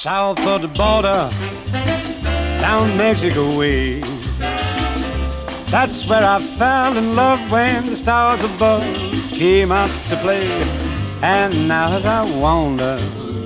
south of the border, down Mexico way. That's where I fell in love when the stars above came out to play. And now as I wander...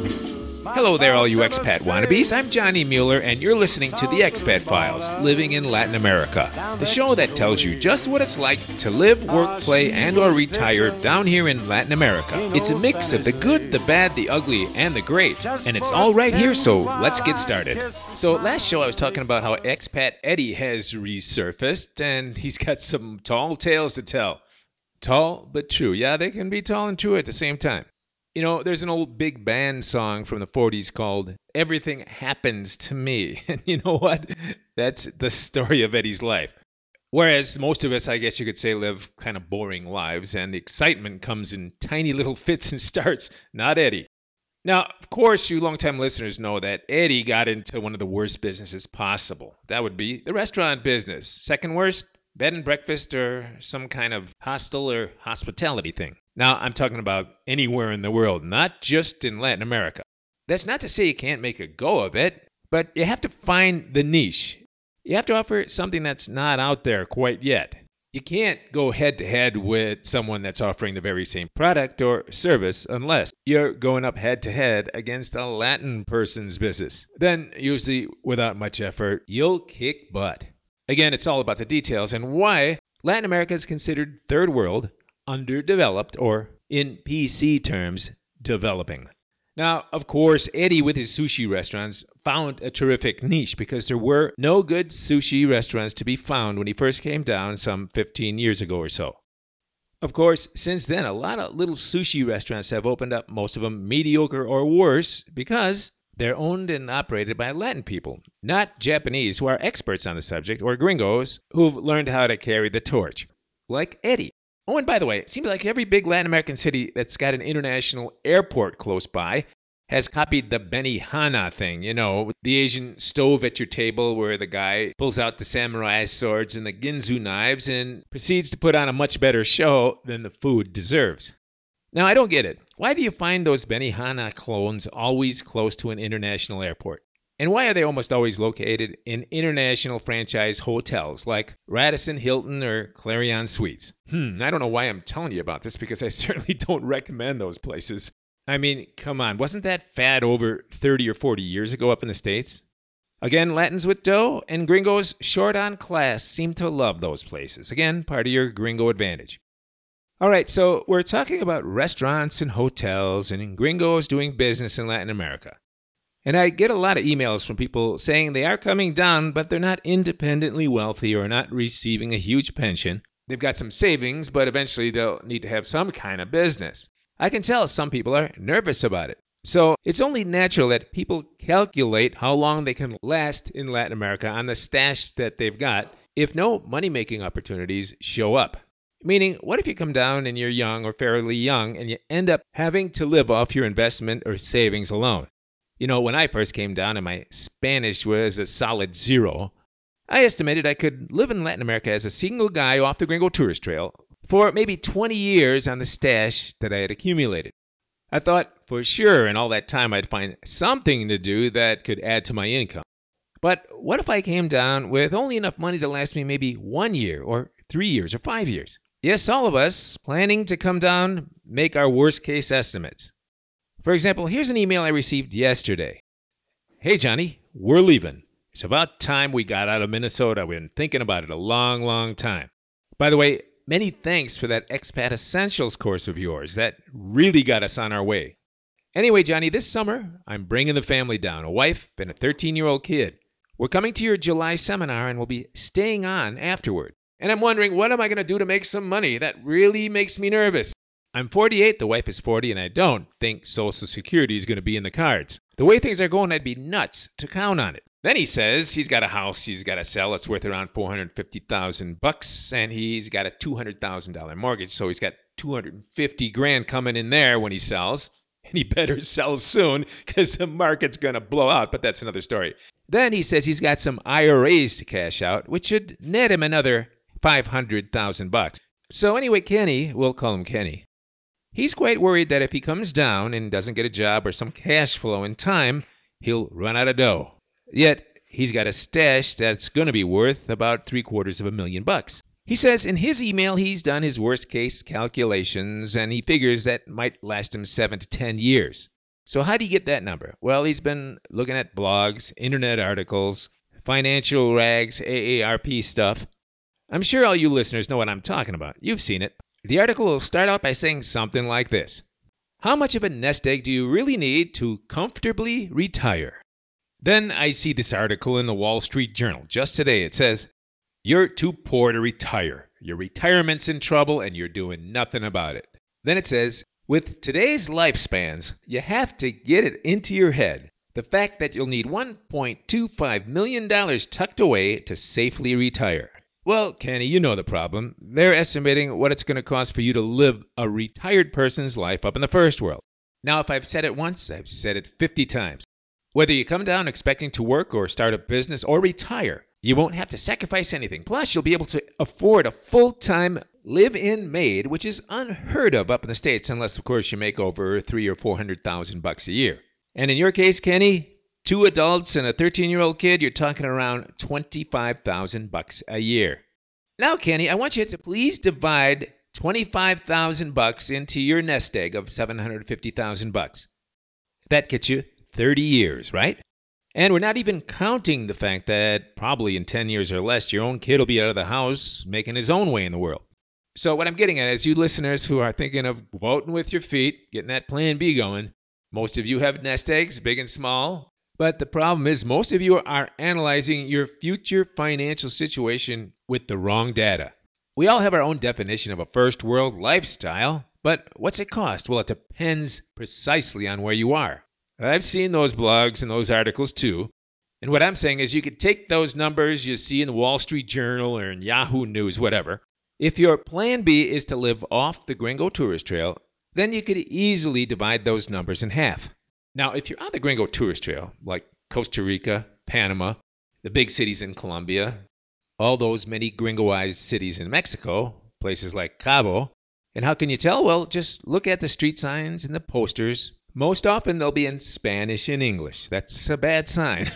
Hello there, all you expat wannabes. I'm Johnny Mueller, and you're listening to The Expat Files, Living in Latin America, the show that tells you just what it's like to live, work, play, and or retire down here in Latin America. It's a mix of the good, the bad, the ugly, and the great, and it's all right here, so let's get started. So last show I was talking about how expat Eddie has resurfaced, and he's got some tall tales to tell. Tall, but true. Yeah, they can be tall and true at the same time. You know, there's an old big band song from the 40s called Everything Happens to Me. And you know what? That's the story of Eddie's life. Whereas most of us, I guess you could say, live kind of boring lives, and the excitement comes in tiny little fits and starts, not Eddie. Now, of course, you longtime listeners know that Eddie got into one of the worst businesses possible. That would be the restaurant business. Second worst, bed and breakfast or some kind of hostel or hospitality thing. Now, I'm talking about anywhere in the world, not just in Latin America. That's not to say you can't make a go of it, but you have to find the niche. You have to offer something that's not out there quite yet. You can't go head-to-head with someone that's offering the very same product or service unless you're going up head-to-head against a Latin person's business. Then, usually without much effort, you'll kick butt. Again, it's all about the details and why Latin America is considered third world, underdeveloped, or in PC terms, developing. Now, of course, Eddie with his sushi restaurants found a terrific niche because there were no good sushi restaurants to be found when he first came down some 15 years ago or so. Of course, since then, a lot of little sushi restaurants have opened up, most of them mediocre or worse, because they're owned and operated by Latin people, not Japanese who are experts on the subject, or gringos who've learned how to carry the torch, like Eddie. Oh, and by the way, it seems like every big Latin American city that's got an international airport close by has copied the Benihana thing, you know, the Asian stove at your table where the guy pulls out the samurai swords and the Ginsu knives and proceeds to put on a much better show than the food deserves. Now, I don't get it. Why do you find those Benihana clones always close to an international airport? And why are they almost always located in international franchise hotels like Radisson Hilton or Clarion Suites? I don't know why I'm telling you about this because I certainly don't recommend those places. I mean, come on, wasn't that fad over 30 or 40 years ago up in the States? Again, Latins with dough and gringos short on class seem to love those places. Again, part of your gringo advantage. All right, so we're talking about restaurants and hotels and gringos doing business in Latin America. And I get a lot of emails from people saying they are coming down, but they're not independently wealthy or not receiving a huge pension. They've got some savings, but eventually they'll need to have some kind of business. I can tell some people are nervous about it. So it's only natural that people calculate how long they can last in Latin America on the stash that they've got if no money-making opportunities show up. Meaning, what if you come down and you're young or fairly young and you end up having to live off your investment or savings alone? You know, when I first came down and my Spanish was a solid 0, I estimated I could live in Latin America as a single guy off the Gringo Tourist Trail for maybe 20 years on the stash that I had accumulated. I thought for sure in all that time I'd find something to do that could add to my income. But what if I came down with only enough money to last me maybe 1 year or 3 years or 5 years? Yes, all of us planning to come down make our worst case estimates. For example, here's an email I received yesterday. Hey, Johnny, we're leaving. It's about time we got out of Minnesota. We've been thinking about it a long, long time. By the way, many thanks for that Expat Essentials course of yours. That really got us on our way. Anyway, Johnny, this summer, I'm bringing the family down, a wife and a 13-year-old kid. We're coming to your July seminar and we'll be staying on afterward. And I'm wondering, what am I going to do to make some money? That really makes me nervous. I'm 48, the wife is 40, and I don't think Social Security is going to be in the cards. The way things are going, I'd be nuts to count on it. Then he says he's got a house he's got to sell. It's worth around $450,000, and he's got a $200,000 mortgage, so he's got $250,000 coming in there when he sells. And he better sell soon because the market's going to blow out, but that's another story. Then he says he's got some IRAs to cash out, which should net him another $500,000. So anyway, Kenny, we'll call him Kenny. He's quite worried that if he comes down and doesn't get a job or some cash flow in time, he'll run out of dough. Yet, he's got a stash that's going to be worth about $750,000. He says in his email he's done his worst-case calculations, and he figures that might last him 7 to 10 years. So how do you get that number? Well, he's been looking at blogs, internet articles, financial rags, AARP stuff. I'm sure all you listeners know what I'm talking about. You've seen it. The article will start out by saying something like this. How much of a nest egg do you really need to comfortably retire? Then I see this article in the Wall Street Journal. Just today it says, you're too poor to retire. Your retirement's in trouble and you're doing nothing about it. Then it says, with today's lifespans, you have to get it into your head. The fact that you'll need $1.25 million tucked away to safely retire. Well, Kenny, you know the problem. They're estimating what it's going to cost for you to live a retired person's life up in the first world. Now, if I've said it once, I've said it 50 times. Whether you come down expecting to work or start a business or retire, you won't have to sacrifice anything. Plus, you'll be able to afford a full-time live-in maid, which is unheard of up in the States, unless, of course, you make over $300,000 or $400,000 a year. And in your case, Kenny, 2 adults and a 13-year-old kid, you're talking around $25,000 a year. Now, Kenny, I want you to please divide $25,000 into your nest egg of $750,000. That gets you 30 years, right? And we're not even counting the fact that probably in 10 years or less, your own kid will be out of the house making his own way in the world. So what I'm getting at is you listeners who are thinking of voting with your feet, getting that plan B going, most of you have nest eggs, big and small. But the problem is most of you are analyzing your future financial situation with the wrong data. We all have our own definition of a first world lifestyle, but what's it cost? Well, it depends precisely on where you are. I've seen those blogs and those articles too. And what I'm saying is you could take those numbers you see in the Wall Street Journal or in Yahoo News, whatever. If your plan B is to live off the Gringo Tourist Trail, then you could easily divide those numbers in half. Now, if you're on the Gringo Tourist Trail, like Costa Rica, Panama, the big cities in Colombia, all those many gringoized cities in Mexico, places like Cabo, and how can you tell? Well, just look at the street signs and the posters. Most often they'll be in Spanish and English. That's a bad sign.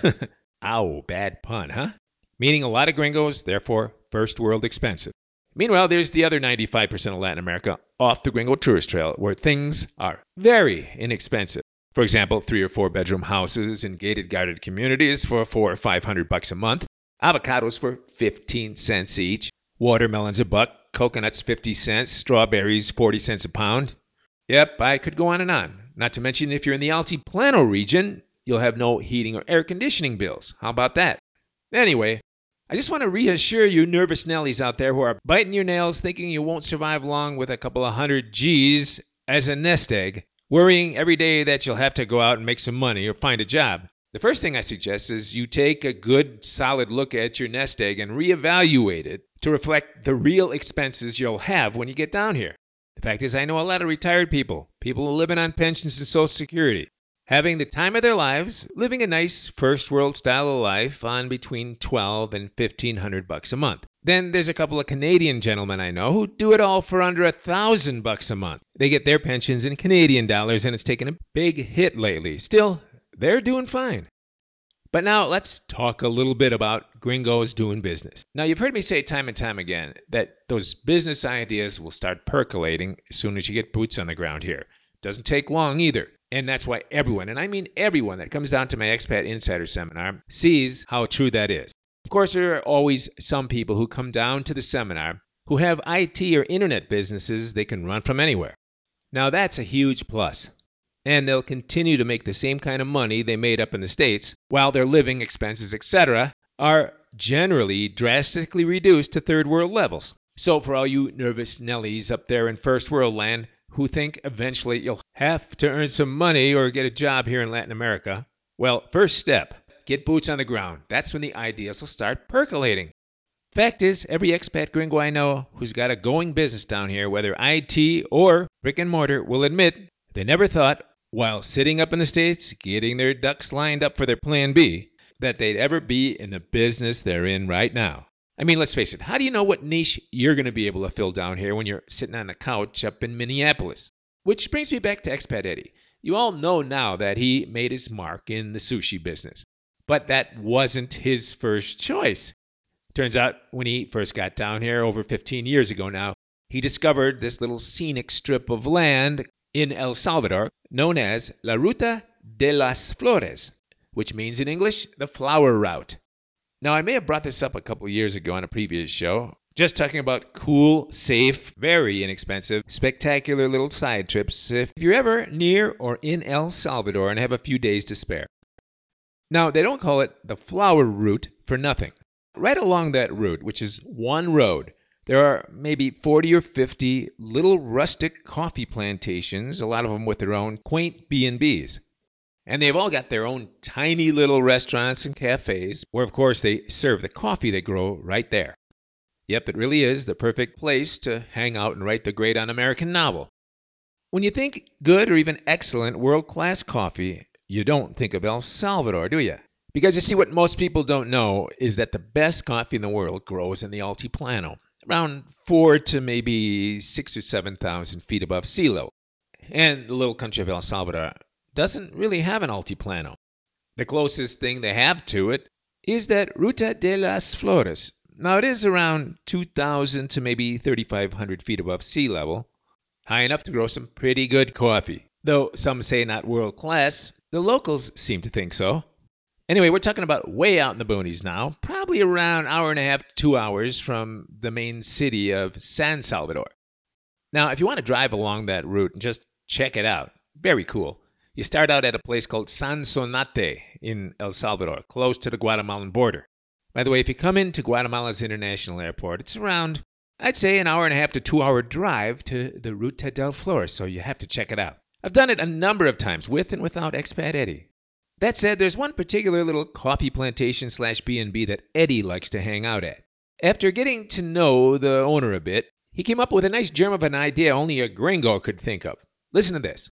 Ow, bad pun, huh? Meaning a lot of gringos, therefore first world expensive. Meanwhile, there's the other 95% of Latin America off the Gringo Tourist Trail where things are very inexpensive. For example, 3 or 4 bedroom houses in gated guarded communities for $400 or $500 a month. Avocados for 15 cents each. Watermelons $1. Coconuts 50 cents. Strawberries 40 cents a pound. Yep, I could go on and on. Not to mention, if you're in the Altiplano region, you'll have no heating or air conditioning bills. How about that? Anyway, I just want to reassure you nervous Nellies out there who are biting your nails thinking you won't survive long with a couple of hundred G's as a nest egg, worrying every day that you'll have to go out and make some money or find a job. The first thing I suggest is you take a good, solid look at your nest egg and reevaluate it to reflect the real expenses you'll have when you get down here. The fact is, I know a lot of retired people living on pensions and Social Security, having the time of their lives, living a nice first world style of life on between $1,200 and $1,500 a month. Then there's a couple of Canadian gentlemen I know who do it all for under $1,000 a month. They get their pensions in Canadian dollars, and it's taken a big hit lately. Still, they're doing fine. But now let's talk a little bit about gringos doing business. Now, you've heard me say time and time again that those business ideas will start percolating as soon as you get boots on the ground here. Doesn't take long either. And that's why everyone, and I mean everyone that comes down to my Expat Insider Seminar sees how true that is. Of course, there are always some people who come down to the seminar who have IT or internet businesses they can run from anywhere. Now, that's a huge plus. And they'll continue to make the same kind of money they made up in the States, while their living expenses, etc., are generally drastically reduced to third world levels. So for all you nervous Nellies up there in first world land who think eventually you'll have to earn some money or get a job here in Latin America, well, first step, get boots on the ground. That's when the ideas will start percolating. Fact is, every expat gringo I know who's got a going business down here, whether IT or brick and mortar, will admit they never thought, while sitting up in the States, getting their ducks lined up for their plan B, that they'd ever be in the business they're in right now. I mean, let's face it, how do you know what niche you're going to be able to fill down here when you're sitting on the couch up in Minneapolis? Which brings me back to Expat Eddie. You all know now that he made his mark in the sushi business. But that wasn't his first choice. Turns out when he first got down here over 15 years ago now, he discovered this little scenic strip of land in El Salvador known as La Ruta de las Flores, which means in English, the flower route. Now, I may have brought this up a couple years ago on a previous show, just talking about cool, safe, very inexpensive, spectacular little side trips if you're ever near or in El Salvador and have a few days to spare. Now, they don't call it the flower route for nothing. Right along that route, which is one road, there are maybe 40 or 50 little rustic coffee plantations, a lot of them with their own quaint B&Bs. And they've all got their own tiny little restaurants and cafes where, of course, they serve the coffee they grow right there. Yep, it really is the perfect place to hang out and write the great un-American novel. When you think good or even excellent world-class coffee, you don't think of El Salvador, do you? Because you see, what most people don't know is that the best coffee in the world grows in the Altiplano, around 4 to maybe 6 or 7,000 feet above sea level. And the little country of El Salvador doesn't really have an Altiplano. The closest thing they have to it is that Ruta de las Flores. Now, it is around 2,000 to maybe 3,500 feet above sea level, high enough to grow some pretty good coffee. Though some say not world class, the locals seem to think so. Anyway, we're talking about way out in the boonies now, probably around an hour and a half to 2 hours from the main city of San Salvador. Now, if you want to drive along that route and just check it out, very cool. You start out at a place called Sonsonate in El Salvador, close to the Guatemalan border. By the way, if you come into Guatemala's international airport, it's around, I'd say, an hour and a half to 2 hour drive to the Ruta del Flores, so you have to check it out. I've done it a number of times, with and without Expat Eddie. That said, there's one particular little coffee plantation / B&B that Eddie likes to hang out at. After getting to know the owner a bit, he came up with a nice germ of an idea only a gringo could think of. Listen to this.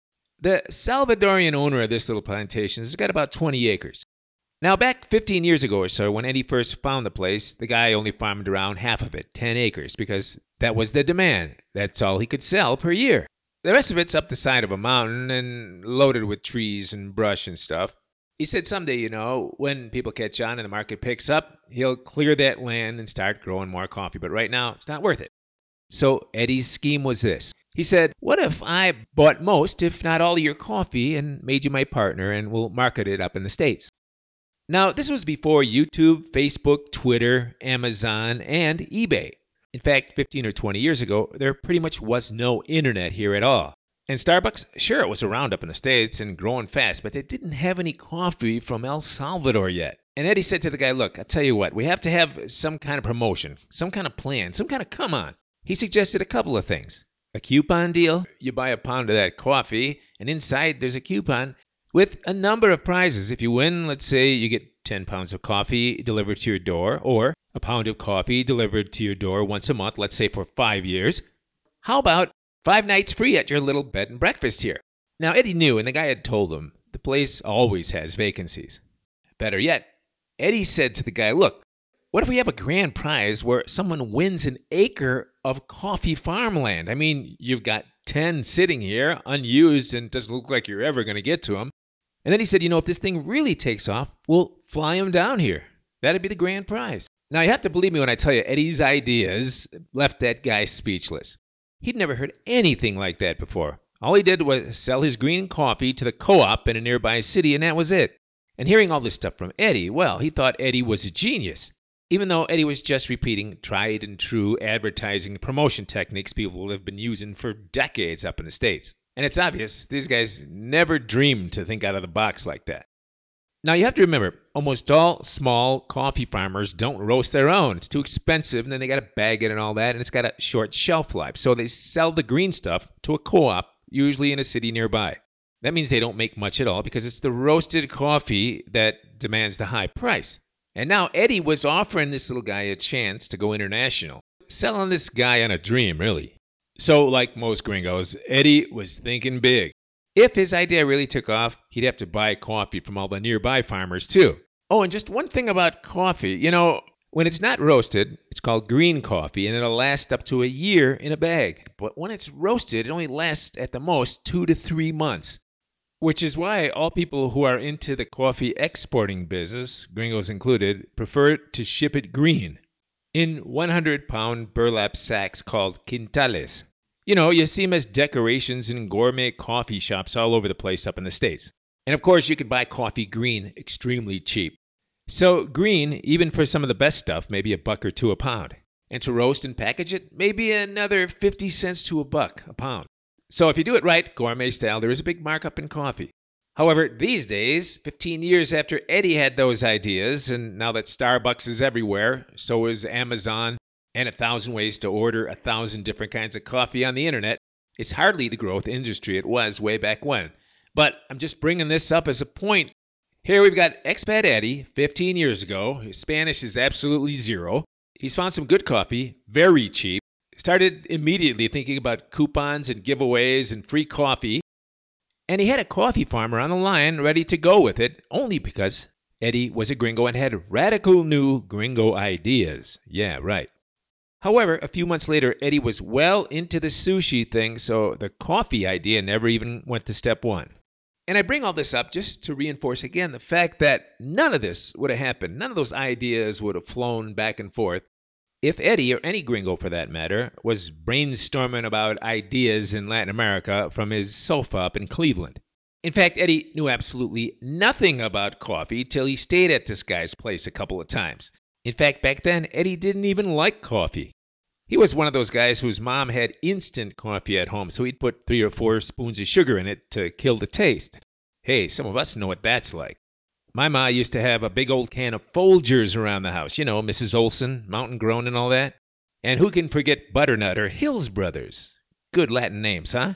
The Salvadorian owner of this little plantation has got about 20 acres. Now, back 15 years ago or so, when Eddie first found the place, the guy only farmed around half of it, 10 acres, because that was the demand. That's all he could sell per year. The rest of it's up the side of a mountain and loaded with trees and brush and stuff. He said someday, when people catch on and the market picks up, he'll clear that land and start growing more coffee. But right now, it's not worth it. So Eddie's scheme was this. He said, what if I bought most, if not all of your coffee and made you my partner and we'll market it up in the States? Now, this was before YouTube, Facebook, Twitter, Amazon, and eBay. In fact, 15 or 20 years ago, there pretty much was no internet here at all. And Starbucks, sure, it was around up in the States and growing fast, but they didn't have any coffee from El Salvador yet. And Eddie said to the guy, look, I'll tell you what, we have to have some kind of promotion, some kind of plan, some kind of come on. He suggested a couple of things. A coupon deal, you buy a pound of that coffee, and inside there's a coupon with a number of prizes. If you win, let's say you get 10 pounds of coffee delivered to your door, or a pound of coffee delivered to your door once a month, let's say for 5 years. How about 5 nights free at your little bed and breakfast here? Now, Eddie knew, and the guy had told him, the place always has vacancies. Better yet, Eddie said to the guy, look, what if we have a grand prize where someone wins an acre of coffee farmland? I mean, you've got 10 sitting here, unused, and it doesn't look like you're ever going to get to them. And then he said, if this thing really takes off, we'll fly him down here. That'd be the grand prize. Now, you have to believe me when I tell you Eddie's ideas left that guy speechless. He'd never heard anything like that before. All he did was sell his green coffee to the co-op in a nearby city, and that was it. And hearing all this stuff from Eddie, well, he thought Eddie was a genius. Even though Eddie was just repeating tried and true advertising and promotion techniques people have been using for decades up in the States. And it's obvious these guys never dreamed to think out of the box like that. Now, you have to remember, almost all small coffee farmers don't roast their own. It's too expensive, and then they got to bag it and all that, and it's got a short shelf life. So they sell the green stuff to a co-op, usually in a city nearby. That means they don't make much at all because it's the roasted coffee that demands the high price. And now Eddie was offering this little guy a chance to go international, selling this guy on a dream, really. So, like most gringos, Eddie was thinking big. If his idea really took off, he'd have to buy coffee from all the nearby farmers, too. Oh, and just one thing about coffee. When it's not roasted, it's called green coffee, and it'll last up to a year in a bag. But when it's roasted, it only lasts at the most 2 to 3 months. Which is why all people who are into the coffee exporting business, gringos included, prefer to ship it green in 100-pound burlap sacks called quintales. You know, you see them as decorations in gourmet coffee shops all over the place up in the States. And of course, you can buy coffee green extremely cheap. So green, even for some of the best stuff, maybe $1 or $2 a pound. And to roast and package it, maybe another 50 cents to $1 a pound. So if you do it right, gourmet style, there is a big markup in coffee. However, these days, 15 years after Eddie had those ideas, and now that Starbucks is everywhere, so is Amazon, and 1,000 ways to order 1,000 different kinds of coffee on the internet, it's hardly the growth industry it was way back when. But I'm just bringing this up as a point. Here we've got expat Eddie, 15 years ago. His Spanish is absolutely zero. He's found some good coffee, very cheap. Started immediately thinking about coupons and giveaways and free coffee. And he had a coffee farmer on the line ready to go with it, only because Eddie was a gringo and had radical new gringo ideas. Yeah, right. However, a few months later, Eddie was well into the sushi thing, so the coffee idea never even went to step one. And I bring all this up just to reinforce again the fact that none of this would have happened. None of those ideas would have flown back and forth if Eddie, or any gringo for that matter, was brainstorming about ideas in Latin America from his sofa up in Cleveland. In fact, Eddie knew absolutely nothing about coffee till he stayed at this guy's place a couple of times. In fact, back then, Eddie didn't even like coffee. He was one of those guys whose mom had instant coffee at home, so he'd put 3 or 4 spoons of sugar in it to kill the taste. Hey, some of us know what that's like. My ma used to have a big old can of Folgers around the house. You know, Mrs. Olson, Mountain Grown and all that. And who can forget Butternut or Hills Brothers? Good Latin names, huh?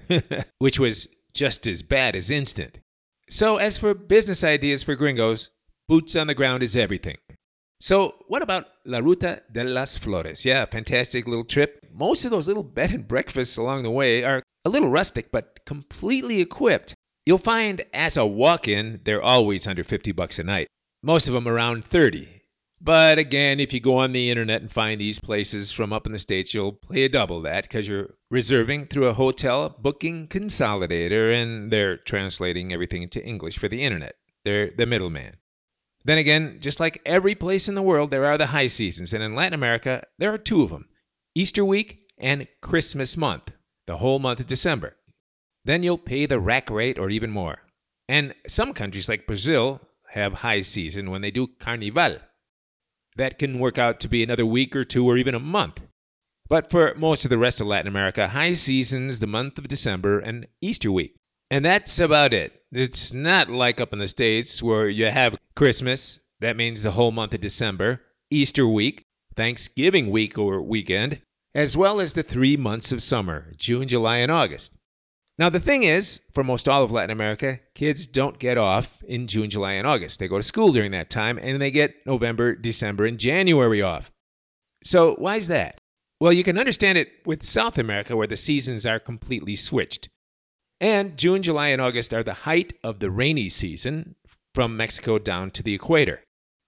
Which was just as bad as instant. So as for business ideas for gringos, boots on the ground is everything. So what about La Ruta de las Flores? Yeah, fantastic little trip. Most of those little bed and breakfasts along the way are a little rustic, but completely equipped. You'll find as a walk-in, they're always under $50 a night. Most of them around $30. But again, if you go on the internet and find these places from up in the States, you'll pay double that because you're reserving through a hotel booking consolidator and they're translating everything into English for the internet. They're the middleman. Then again, just like every place in the world, there are the high seasons. And in Latin America, there are 2 of them. Easter week and Christmas month, the whole month of December. Then you'll pay the rack rate or even more. And some countries like Brazil have high season when they do Carnival. That can work out to be another week or 2 or even a month. But for most of the rest of Latin America, high season's the month of December and Easter week. And that's about it. It's not like up in the States where you have Christmas, that means the whole month of December, Easter week, Thanksgiving week or weekend, as well as the 3 months of summer, June, July, and August. Now, the thing is, for most all of Latin America, kids don't get off in June, July, and August. They go to school during that time, and they get November, December, and January off. So why is that? Well, you can understand it with South America, where the seasons are completely switched. And June, July, and August are the height of the rainy season from Mexico down to the equator.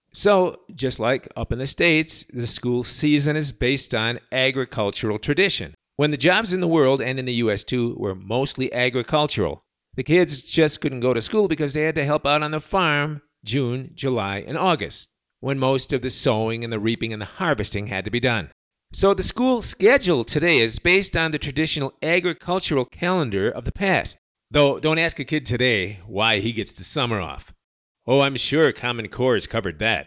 So, just like up in the States, the school season is based on agricultural tradition. When the jobs in the world, and in the U.S. too, were mostly agricultural, the kids just couldn't go to school because they had to help out on the farm June, July, and August, when most of the sowing and the reaping and the harvesting had to be done. So the school schedule today is based on the traditional agricultural calendar of the past. Though, don't ask a kid today why he gets the summer off. Oh, I'm sure Common Core has covered that.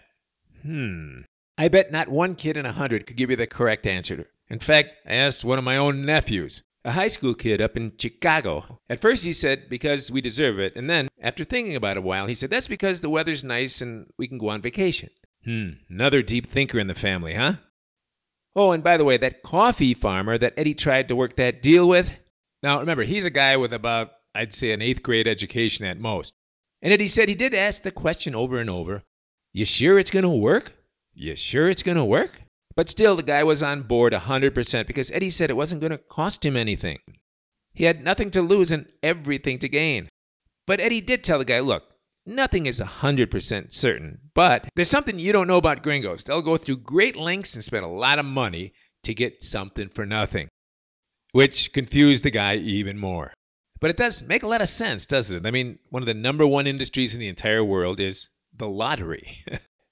I bet not one kid in 100 could give you the correct answer. In fact, I asked one of my own nephews, a high school kid up in Chicago. At first he said, because we deserve it. And then, after thinking about it a while, he said, that's because the weather's nice and we can go on vacation. Another deep thinker in the family, huh? Oh, and by the way, that coffee farmer that Eddie tried to work that deal with. Now, remember, he's a guy with about, I'd say, an 8th grade education at most. And Eddie said he did ask the question over and over, you sure it's going to work? You sure it's going to work? But still, the guy was on board 100% because Eddie said it wasn't going to cost him anything. He had nothing to lose and everything to gain. But Eddie did tell the guy, look, nothing is 100% certain, but there's something you don't know about gringos. They'll go through great lengths and spend a lot of money to get something for nothing, which confused the guy even more. But it does make a lot of sense, doesn't it? I mean, one of the number one industries in the entire world is the lottery.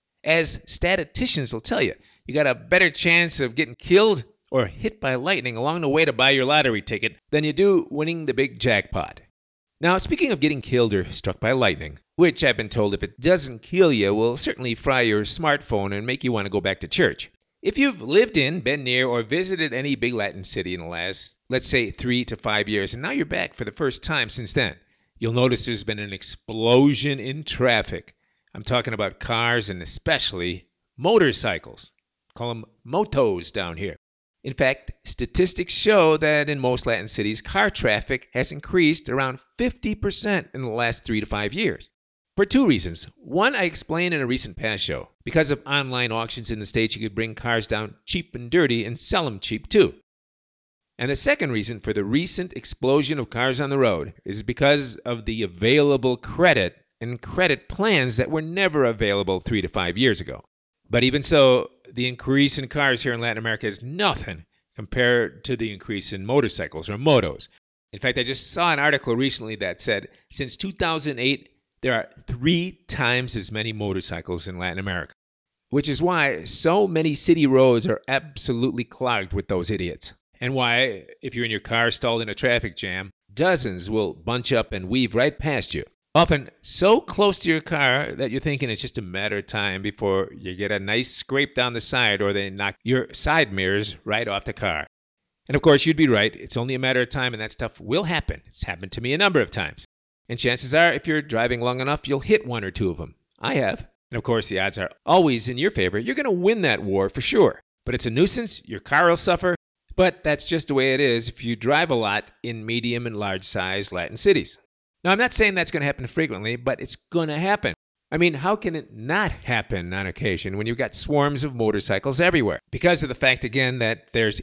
As statisticians will tell you, you got a better chance of getting killed or hit by lightning along the way to buy your lottery ticket than you do winning the big jackpot. Now, speaking of getting killed or struck by lightning, which I've been told if it doesn't kill you will certainly fry your smartphone and make you want to go back to church. If you've lived in, been near, or visited any big Latin city in the last, let's say, 3 to 5 years, and now you're back for the first time since then, you'll notice there's been an explosion in traffic. I'm talking about cars and especially motorcycles. Call them motos down here. In fact, statistics show that in most Latin cities, car traffic has increased around 50% in the last 3 to 5 years. For two reasons. One, I explained in a recent past show. Because of online auctions in the States, you could bring cars down cheap and dirty and sell them cheap too. And the second reason for the recent explosion of cars on the road is because of the available credit and credit plans that were never available 3 to 5 years ago. But even so, the increase in cars here in Latin America is nothing compared to the increase in motorcycles or motos. In fact, I just saw an article recently that said since 2008, there are 3 times as many motorcycles in Latin America, which is why so many city roads are absolutely clogged with those idiots. And why, if you're in your car stalled in a traffic jam, dozens will bunch up and weave right past you. Often so close to your car that you're thinking it's just a matter of time before you get a nice scrape down the side or they knock your side mirrors right off the car. And of course, you'd be right. It's only a matter of time and that stuff will happen. It's happened to me a number of times. And chances are, if you're driving long enough, you'll hit 1 or 2 of them. I have. And of course, the odds are always in your favor. You're going to win that war for sure. But it's a nuisance. Your car will suffer. But that's just the way it is if you drive a lot in medium and large size Latin cities. Now, I'm not saying that's going to happen frequently, but it's going to happen. I mean, how can it not happen on occasion when you've got swarms of motorcycles everywhere? Because of the fact, again, that there's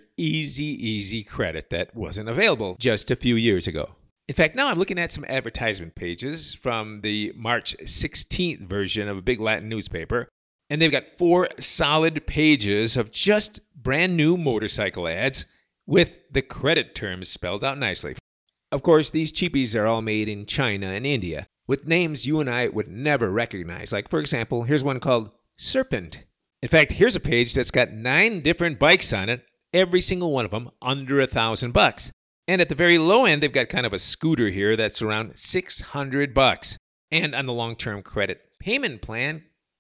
easy credit that wasn't available just a few years ago. In fact, now I'm looking at some advertisement pages from the March 16th version of a big Latin newspaper, and they've got 4 solid pages of just brand new motorcycle ads with the credit terms spelled out nicely. Of course, these cheapies are all made in China and India, with names you and I would never recognize. Like, for example, here's one called Serpent. In fact, here's a page that's got 9 different bikes on it, every single one of them under $1,000. And at the very low end, they've got kind of a scooter here that's around $600. And on the long-term credit payment plan,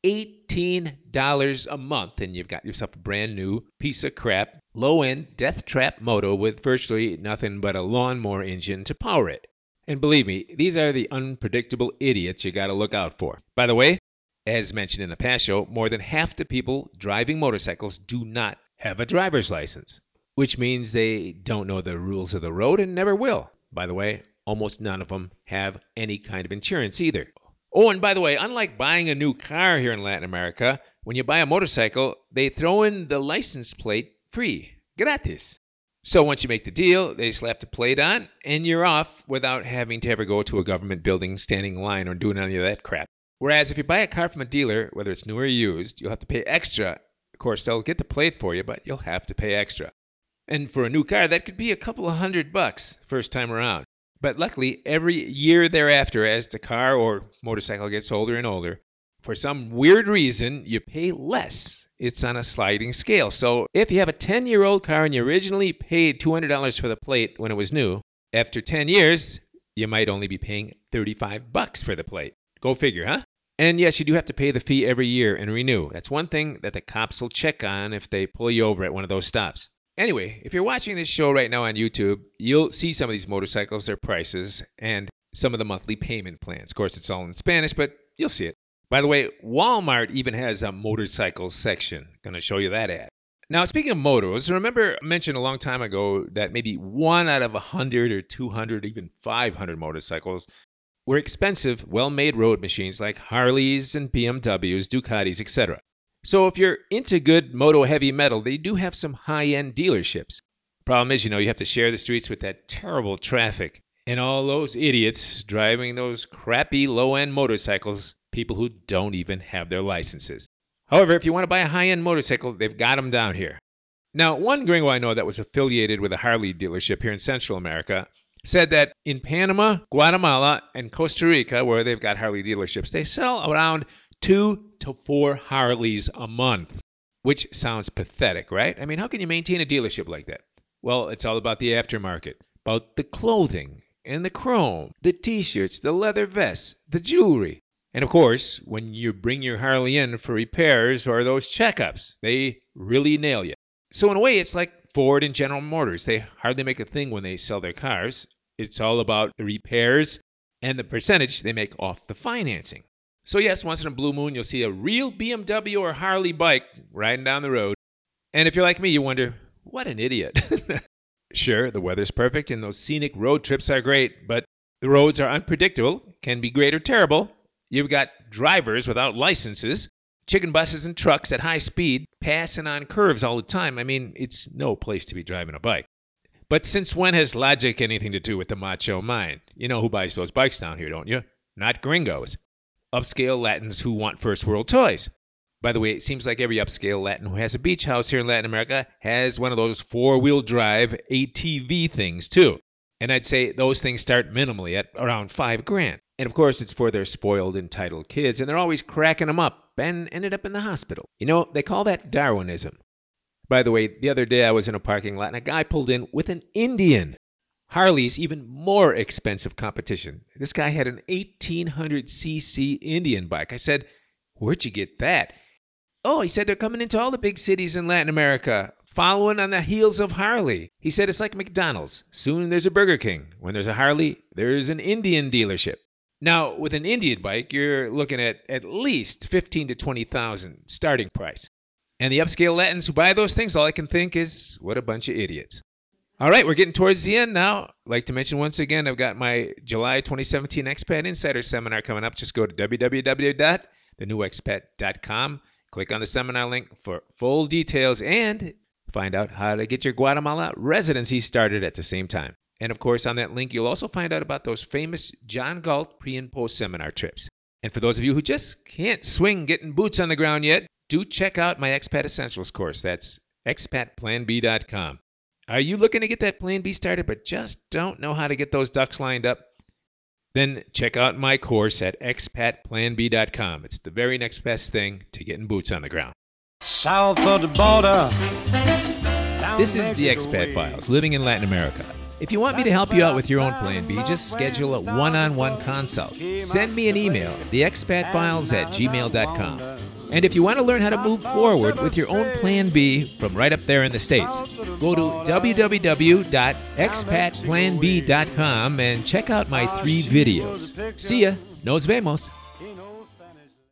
$18 a month, and you've got yourself a brand new piece of crap, low-end death trap moto with virtually nothing but a lawnmower engine to power it. And believe me, these are the unpredictable idiots you got to look out for. By the way, as mentioned in the past show, more than half the people driving motorcycles do not have a driver's license, which means they don't know the rules of the road and never will. By the way, almost none of them have any kind of insurance either. Oh, and by the way, unlike buying a new car here in Latin America, when you buy a motorcycle, they throw in the license plate free, gratis. So once you make the deal, they slap the plate on, and you're off without having to ever go to a government building, standing in line, or doing any of that crap. Whereas if you buy a car from a dealer, whether it's new or used, you'll have to pay extra. Of course, they'll get the plate for you, but you'll have to pay extra. And for a new car, that could be a couple of $100 first time around. But luckily, every year thereafter, as the car or motorcycle gets older and older, for some weird reason, you pay less. It's on a sliding scale. So if you have a 10-year-old car and you originally paid $200 for the plate when it was new, after 10 years, you might only be paying $35 for the plate. Go figure, huh? And yes, you do have to pay the fee every year and renew. That's one thing that the cops will check on if they pull you over at one of those stops. Anyway, if you're watching this show right now on YouTube, you'll see some of these motorcycles, their prices, and some of the monthly payment plans. Of course, it's all in Spanish, but you'll see it. By the way, Walmart even has a motorcycle section. Going to show you that ad. Now, speaking of motos, remember I mentioned a long time ago that maybe 1 out of 100 or 200, even 500 motorcycles were expensive, well-made road machines like Harleys and BMWs, Ducatis, etc. So if you're into good moto heavy metal, they do have some high-end dealerships. Problem is, you have to share the streets with that terrible traffic and all those idiots driving those crappy low-end motorcycles, people who don't even have their licenses. However, if you want to buy a high-end motorcycle, they've got them down here. Now, one gringo I know that was affiliated with a Harley dealership here in Central America said that in Panama, Guatemala, and Costa Rica, where they've got Harley dealerships, they sell around 2 to 4 Harleys a month, which sounds pathetic, right? I mean, how can you maintain a dealership like that? Well, it's all about the aftermarket, about the clothing and the chrome, the t-shirts, the leather vests, the jewelry. And of course, when you bring your Harley in for repairs or those checkups, they really nail you. So in a way, it's like Ford and General Motors. They hardly make a thing when they sell their cars. It's all about the repairs and the percentage they make off the financing. So yes, once in a blue moon, you'll see a real BMW or Harley bike riding down the road. And if you're like me, you wonder, what an idiot. Sure, the weather's perfect and those scenic road trips are great, but the roads are unpredictable, can be great or terrible. You've got drivers without licenses, chicken buses and trucks at high speed, passing on curves all the time. I mean, it's no place to be driving a bike. But since when has logic anything to do with the macho mind? You know who buys those bikes down here, don't you? Not gringos. Upscale Latins who want first world toys. By the way, it seems like every upscale Latin who has a beach house here in Latin America has one of those four-wheel drive ATV things too. And I'd say those things start minimally at around $5,000. And of course, it's for their spoiled, entitled kids, and they're always cracking them up and ended up in the hospital. You know, they call that Darwinism. By the way, the other day I was in a parking lot and a guy pulled in with an Indian. Harley's even more expensive competition. This guy had an 1800cc Indian bike. I said, "Where'd you get that?" "Oh," he said, "they're coming into all the big cities in Latin America, following on the heels of Harley." He said, "It's like McDonald's. Soon there's a Burger King. When there's a Harley, there's an Indian dealership." Now, with an Indian bike, you're looking at least $15,000 to $20,000 starting price. And the upscale Latins who buy those things, all I can think is, what a bunch of idiots. All right, we're getting towards the end now. I'd like to mention once again, I've got my July 2017 Expat Insider Seminar coming up. Just go to www.thenewexpat.com. Click on the seminar link for full details and find out how to get your Guatemala residency started at the same time. And of course, on that link, you'll also find out about those famous John Galt pre- and post-seminar trips. And for those of you who just can't swing getting boots on the ground yet, do check out my Expat Essentials course. That's expatplanb.com. Are you looking to get that Plan B started but just don't know how to get those ducks lined up? Then check out my course at expatplanb.com. It's the very next best thing to getting boots on the ground. South of the border. This is the Expat Files, living in Latin America. If you want me to help you out with your own Plan B, just schedule a one-on-one consult. Send me an email at theexpatfiles@gmail.com. And if you want to learn how to move forward with your own Plan B from right up there in the States, go to www.expatplanb.com and check out my 3 videos. See ya. Nos vemos.